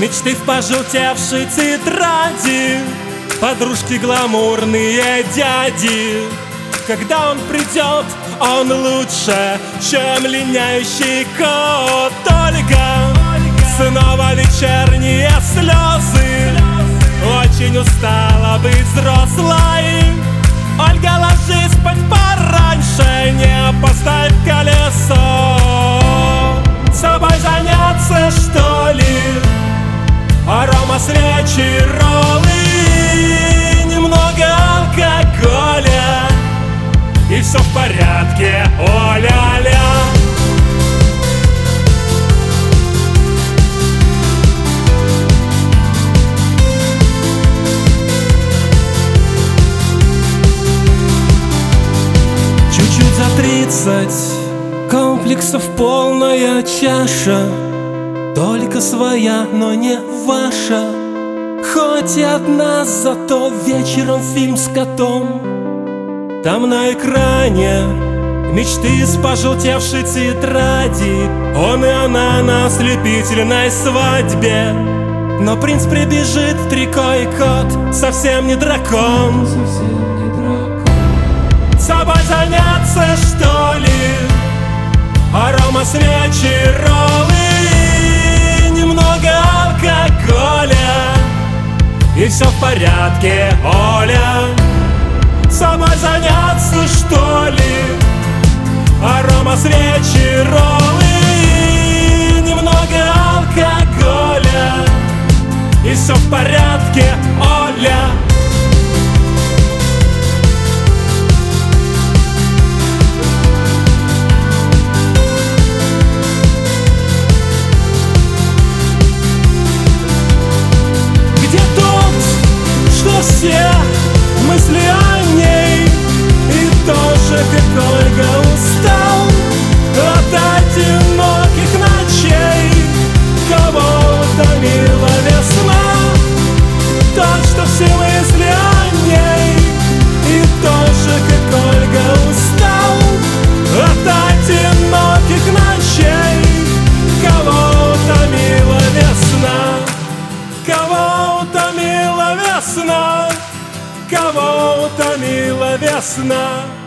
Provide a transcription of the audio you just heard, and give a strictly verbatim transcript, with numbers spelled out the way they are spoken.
Мечты в пожелтевшей тетради, подружки гламурные дяди. Когда он придет, он лучше, чем линяющий кот. Ольга, снова вечерние слезы, очень устала быть взрослой. Ольга, ложись спать пораньше, не поставь колесо. С собой заняться, что ли? Арома свечи, роллы, немного алкоголя, и все в порядке, о-ля-ля. Чуть-чуть за тридцать, комплексов полная чаша, только своя, но не ваша. Хоть и одна, зато вечером фильм с котом. Там на экране мечты с пожелтевшей тетради, он и она на ослепительной свадьбе. Но принц прибежит в трико, и кот совсем не дракон. С собой заняться, что ли? Арома свечи, роллы, немного алкоголя, и все в порядке, Оля. С собой заняться, что ли? Арома свечи, роллы, немного алкоголя, и все в порядке, Оля. Все мысли о ней, и тоже, как Ольга, устал от одиноких ночей. Кого утомила весна, тот, что все мысли о ней, и тоже, как Ольга, устал от одиноких ночей. Кого утомила весна, кого утомила весна, кого утомила весна.